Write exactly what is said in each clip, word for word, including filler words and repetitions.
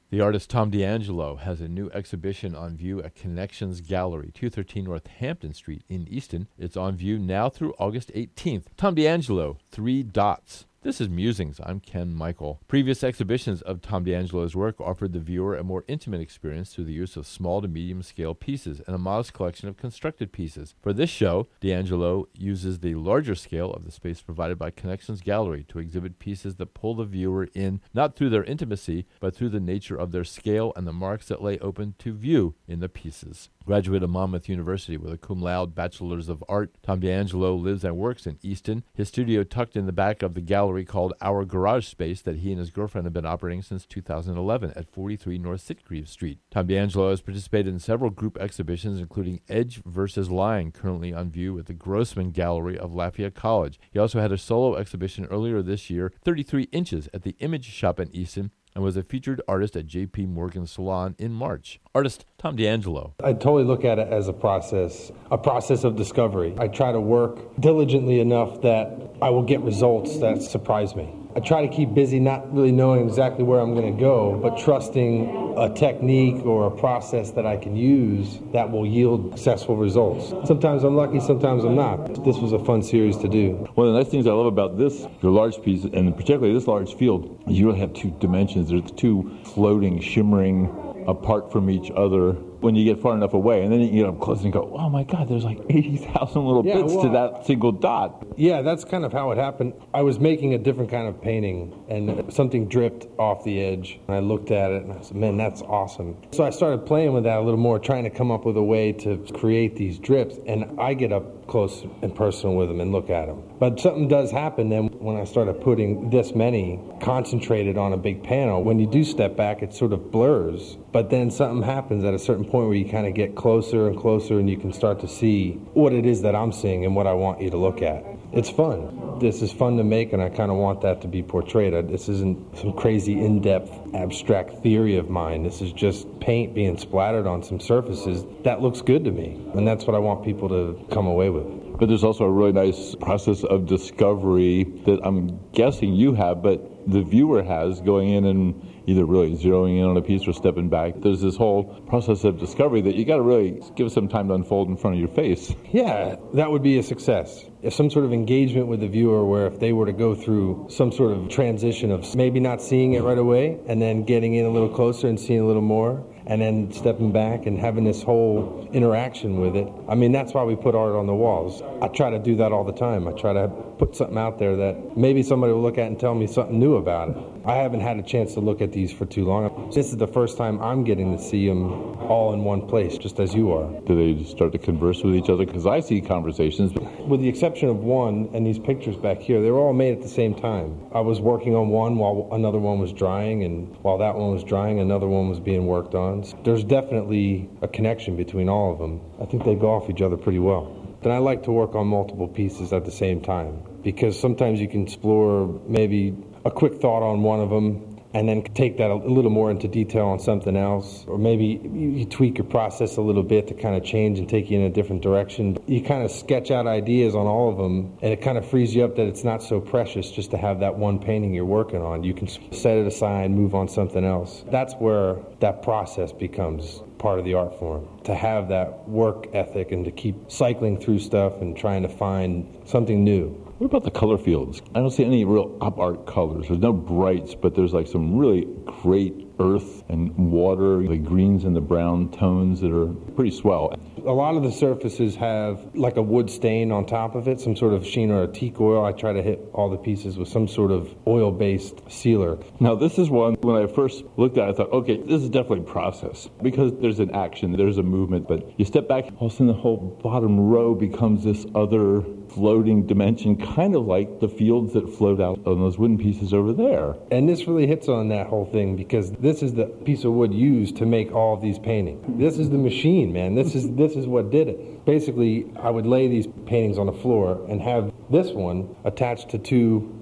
The artist Tom D'Angelo has a new exhibition on view at Connections Gallery, two thirteen North Hampton Street in Easton. It's on view now through August eighteenth. Tom D'Angelo, Three Dots. This is Musings. I'm Ken Michael. Previous exhibitions of Tom D'Angelo's work offered the viewer a more intimate experience through the use of small to medium scale pieces and a modest collection of constructed pieces. For this show, D'Angelo uses the larger scale of the space provided by Connections Gallery to exhibit pieces that pull the viewer in, not through their intimacy, but through the nature of their scale and the marks that lay open to view in the pieces. Graduate of Monmouth University with a cum laude Bachelor's of Art, Tom D'Angelo lives and works in Easton. His studio tucked in the back of the gallery called Our Garage Space that he and his girlfriend have been operating since two thousand eleven at forty-three North Sitgreaves Street. Tom D'Angelo has participated in several group exhibitions, including Edge versus Line, currently on view at the Grossman Gallery of Lafayette College. He also had a solo exhibition earlier this year, thirty-three inches, at the Image Shop in Easton, and was a featured artist at J P Morgan Salon in March. Artist Tom D'Angelo. I totally look at it as a process, a process of discovery. I try to work diligently enough that I will get results that surprise me. I try to keep busy, not really knowing exactly where I'm going to go, but trusting a technique or a process that I can use that will yield successful results. Sometimes I'm lucky, sometimes I'm not. This was a fun series to do. One of the nice things I love about this, your large piece, and particularly this large field, is you really have two dimensions. There's two floating, shimmering, apart from each other when you get far enough away, and then you get up close and go, oh my God, there's like eighty thousand little yeah, bits well, to that single dot. Yeah, that's kind of how it happened. I was making a different kind of painting, and something dripped off the edge, and I looked at it, and I said, man, that's awesome. So I started playing with that a little more, trying to come up with a way to create these drips, and I get up close and personal with them and look at them. But something does happen then when I started putting this many concentrated on a big panel. When you do step back, it sort of blurs, but then something happens at a certain point where you kind of get closer and closer, and you can start to see what it is that I'm seeing and what I want you to look at. It's fun. This is fun to make, and I kind of want that to be portrayed. This isn't some crazy in-depth abstract theory of mine. This is just paint being splattered on some surfaces that looks good to me, and that's what I want people to come away with. But there's also a really nice process of discovery that I'm guessing you have, but the viewer has, going in and either really zeroing in on a piece or stepping back. There's this whole process of discovery that you got to really give some time to unfold in front of your face. Yeah, that would be a success. If some sort of engagement with the viewer where if they were to go through some sort of transition of maybe not seeing it right away and then getting in a little closer and seeing a little more and then stepping back and having this whole interaction with it. I mean, that's why we put art on the walls. I try to do that all the time. I try to put something out there that maybe somebody will look at and tell me something new about it. I haven't had a chance to look at these for too long. This is the first time I'm getting to see them all in one place, just as you are. Do they start to converse with each other? Because I see conversations. With the exception of one and these pictures back here, they were all made at the same time. I was working on one while another one was drying, and while that one was drying, another one was being worked on. So there's definitely a connection between all of them. I think they go off each other pretty well. Then I like to work on multiple pieces at the same time, because sometimes you can explore maybe a quick thought on one of them and then take that a little more into detail on something else, or maybe you tweak your process a little bit to kind of change and take you in a different direction. You kind of sketch out ideas on all of them, and it kind of frees you up that it's not so precious just to have that one painting you're working on. You can set it aside, move on something else. That's where that process becomes part of the art form, to have that work ethic and to keep cycling through stuff and trying to find something new. What about the color fields? I don't see any real op art colors. There's no brights, but there's like some really great earth and water, the greens and the brown tones that are pretty swell. A lot of the surfaces have like a wood stain on top of it, some sort of sheen or a teak oil. I try to hit all the pieces with some sort of oil-based sealer. Now this is one, when I first looked at it, I thought, okay, this is definitely process, because there's an action, there's a movement, but you step back, all of a sudden the whole bottom row becomes this other floating dimension, kind of like the fields that float out on those wooden pieces over there. And this really hits on that whole thing, because this is the piece of wood used to make all of these paintings. This is the machine, man. This is this is what did it. Basically, I would lay these paintings on the floor and have this one attached to two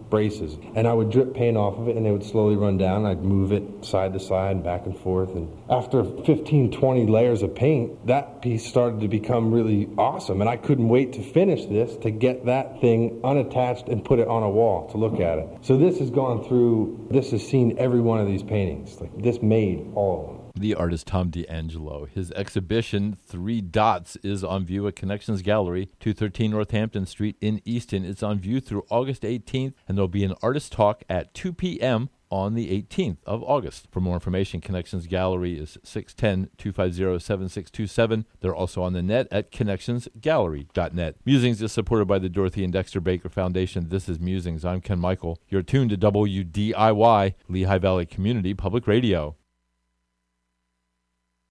braces. And I would drip paint off of it, and they would slowly run down. I'd move it side to side, back and forth. And after fifteen, twenty layers of paint, that piece started to become really awesome. And I couldn't wait to finish this, to get that thing unattached and put it on a wall to look at it. So this has gone through, this has seen every one of these paintings. Like, this made all of them. The artist Tom DeAngelo. His exhibition, Three Dots, is on view at Connections Gallery, two thirteen Northampton Street in Easton. It's on view through August eighteenth, and there'll be an artist talk at two p.m. on the eighteenth of August. For more information, Connections Gallery is six one zero, two five zero, seven six two seven. They're also on the net at connections gallery dot net. Musings is supported by the Dorothy and Dexter Baker Foundation. This is Musings. I'm Ken Michael. You're tuned to W D I Y, Lehigh Valley Community Public Radio.